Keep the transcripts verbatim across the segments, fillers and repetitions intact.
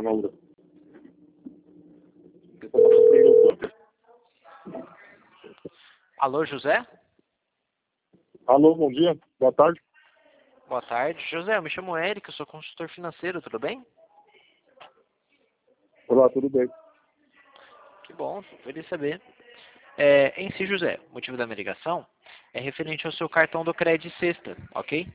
Laura. Eu Alô, José? Alô, bom dia, boa tarde. Boa tarde. José, eu me chamo Eric, eu sou consultor financeiro, tudo bem? Olá, tudo bem? Que bom, feliz saber. É, em si, José, o motivo da minha ligação é referente ao seu cartão do Cred Sexta, ok?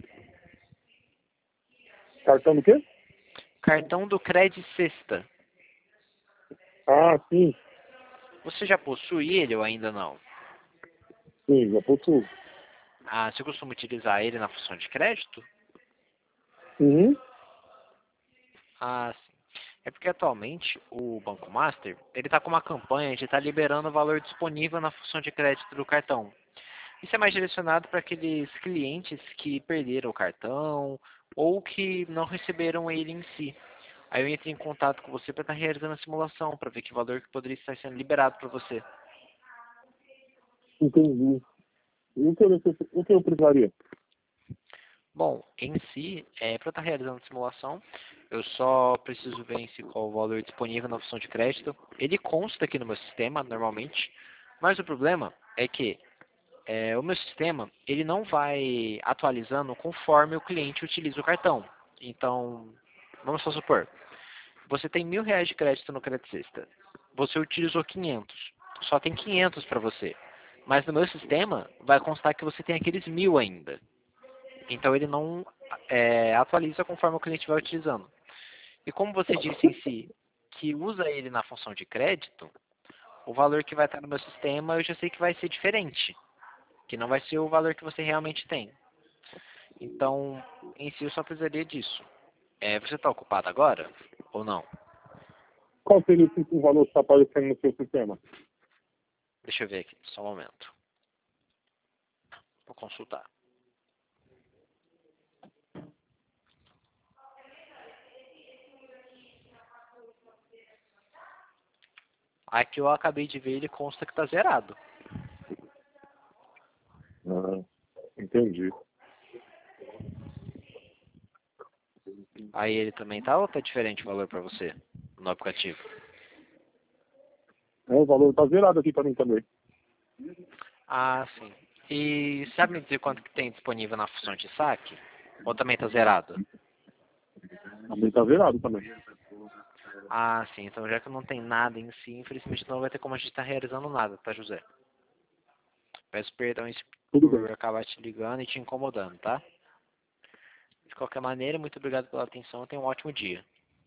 Cartão do quê? Cartão do Cred Sexta. Ah, sim, Você já possui ele ou ainda não? sim, já possuo. Ah, você costuma utilizar ele na função de crédito? Uhum. Ah, sim. É porque atualmente o Banco Master, ele está com uma campanha de estar liberando o valor disponível na função de crédito do cartão. Isso é mais direcionado para aqueles clientes que perderam o cartão ou que não receberam ele em si. Aí eu entro em contato com você para estar realizando a simulação, para ver que valor que poderia estar sendo liberado para você. Entendi. E o que eu, necess- o que eu precisaria? Bom, em si, é, para estar realizando a simulação, eu só preciso ver em si qual o valor disponível na opção de crédito. Ele consta aqui no meu sistema, normalmente, mas o problema é que é, o meu sistema ele não vai atualizando conforme o cliente utiliza o cartão. Então, vamos só supor, você tem mil reais de crédito no Credit Sexta, você utilizou quinhentos, só tem quinhentos para você, mas no meu sistema vai constar que você tem aqueles mil ainda. Então ele não é, atualiza conforme o cliente vai utilizando. E como você disse em si que usa ele na função de crédito, o valor que vai estar no meu sistema eu já sei que vai ser diferente, que não vai ser o valor que você realmente tem. Então, em si eu só precisaria disso. É, você está ocupado agora ou não? Qual seria o o valor que está aparecendo no seu sistema? Deixa eu ver aqui, só um momento. Vou consultar. Aqui eu acabei de ver, ele consta que está zerado. Ah, entendi. Aí ele também tá ou tá diferente o valor para você no aplicativo? É, o valor está zerado aqui para mim também. Ah, sim. E sabe me dizer quanto que tem disponível na função de saque? Ou também tá zerado? Também está zerado também. Ah, sim. Então já que não tem nada em si, infelizmente não vai ter como a gente estar realizando nada, tá, José? Peço perdão em si Tudo bem. por acabar te ligando e te incomodando, tá? De qualquer maneira, muito obrigado pela atenção e tenha um ótimo dia.